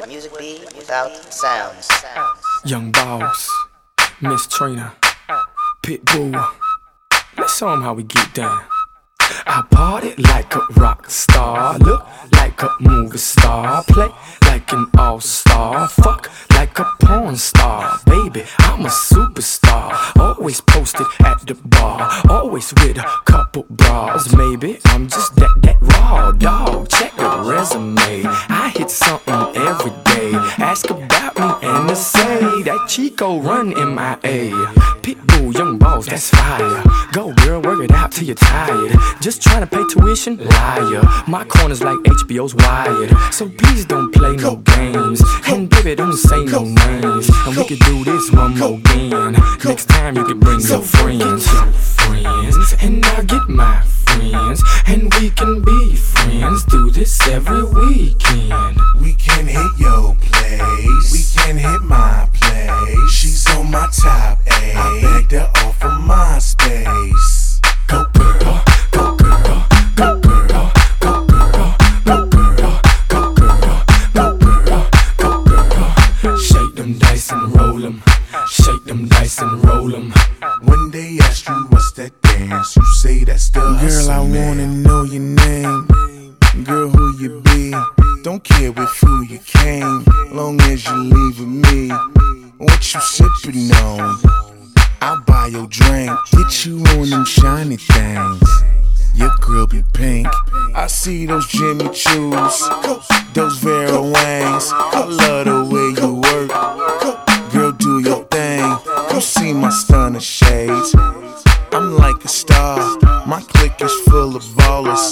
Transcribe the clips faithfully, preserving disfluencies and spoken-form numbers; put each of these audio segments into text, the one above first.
music be without sounds? Young Boss, Miss Trina, Pitbull. Let's show 'em how we get down. I party like a rock star, look like a movie star, play like an all-star, fuck like a porn star. Baby, I'm a superstar, always posted at the bar, always with a couple bras. Maybe I'm just that, that raw dog, check the resume. I hit something every day, ask about me and they say that Chico run M I A. Pitbull, Young Boss, that's fire. Go girl, work it out till you're tired. Just trying to pay tuition, liar. My corner's like H B O's Wired, so please don't play no games. And baby, don't say no names. And we can do this one more again. Next time you can bring your friends, your friends, and I'll get my friends, and we can be friends. Do this every weekend. We can hit your place, we can hit my place. She's on my top A, I begged her off of MySpace. Go girl, go girl, go girl, go girl, go girl, go girl, go girl, go girl. Shake them dice and roll 'em, shake them dice and roll 'em. When they ask you what's that dance, you say that's the hustle. Girl, I wanna know your name. Girl, who you be? Don't care with who you came, long as you leave with me. What you sippin' on? I'll buy your drink, get you on them shiny things. Your girl be pink. I see those Jimmy Choos, those Vera Wangs. I love the way you work. Girl, do your thing. Come see my stunner shades. I'm like a star. My clique is full of ballers.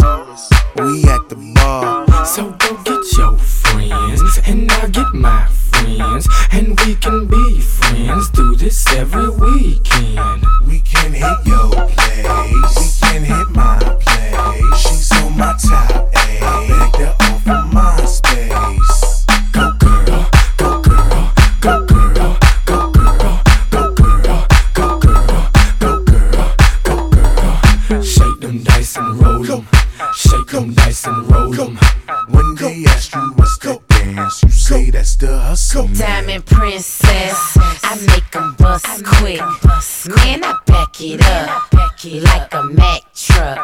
We at the bar. So go get your friends, and I'll get my friends, and we can be friends. Do this every weekend. We can hit your place, we can hit my place. She's on my top A, I begged her off of MySpace. Go girl, go girl, go girl, go girl, go girl, go girl, go girl, go girl. Shake them dice and roll 'em, shake them dice and roll 'em. When they ask you what's that dance, you say that's the hustle. Diamond princess, I make 'em bust quick. Man, I back it up like a Mack truck.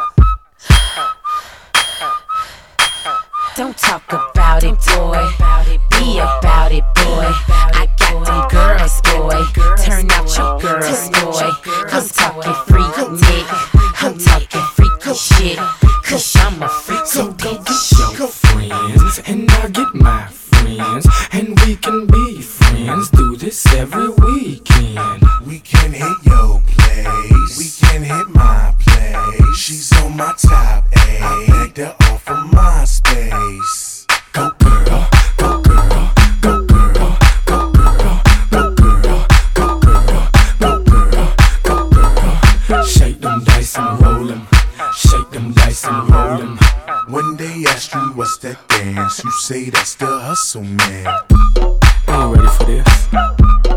Don't talk about it, boy. Be about it, boy. I got them girls, boy. Turn out your girls, boy. I'm talking freak dick. I'm talking freaky shit. Cause I'm a freak. So go get your friends, and I'll get my friends, and we can be friends. Do this every weekend. We can hit your place, we can hit my place. She's on my top A, I begged her off of MySpace. Go girl, go girl, go girl, go girl, go girl, go girl, go girl, go girl. Shake them dice and roll 'em, shake them dice and roll 'em. When they ask you what's that dance, you say that's the hustle, man. Ain't ready for this.